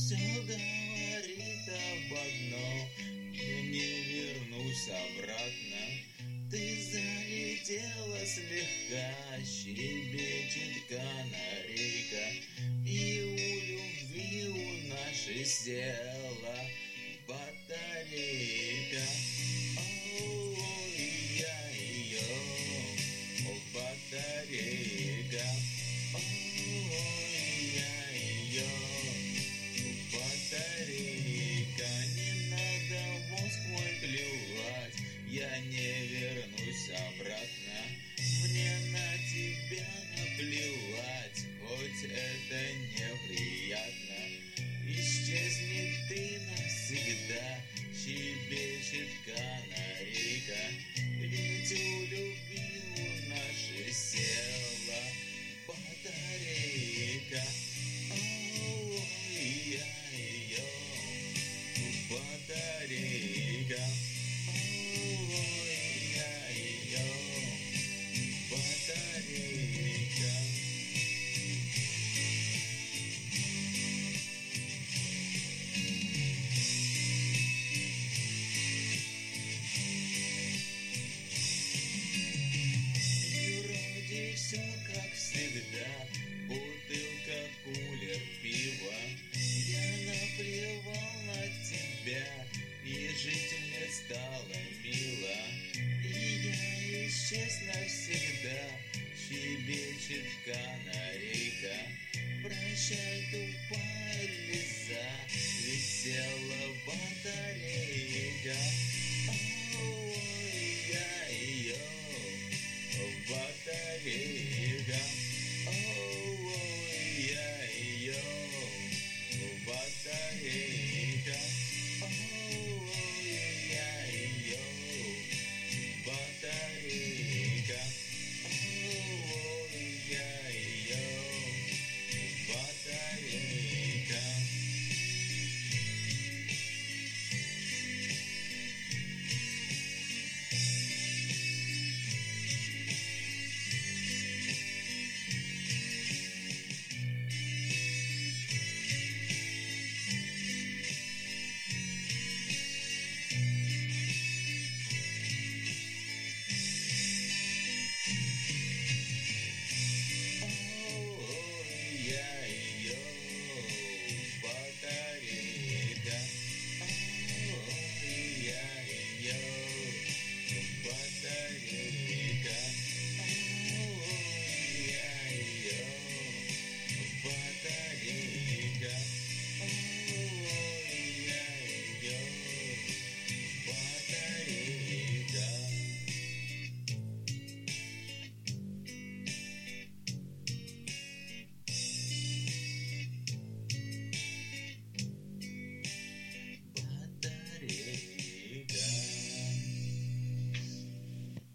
все говорит об одном: я не вернусь обратно. Ты залетела слегка, щебечет канарейка, и у любви у нашей села батарейка. Ой, я ее, о, батарейка. Ой, я ее, батарейка. Не надо мозг мой клевать, я не вернусь обратно. Мне на тебя наплевать, хоть это неприятно. Исчезни ты навсегда, щебечет канарейка, ведь у любви у нашей села батарейка. Ой, я ее, батарейка. Ой, я ее, батарейка. И вроде все как всегда, бутылка, кулер, пива. Я наплевал на тебя, и жить мне стало мило. И я исчез навсегда, щебечет канарейка. Прощай, тупая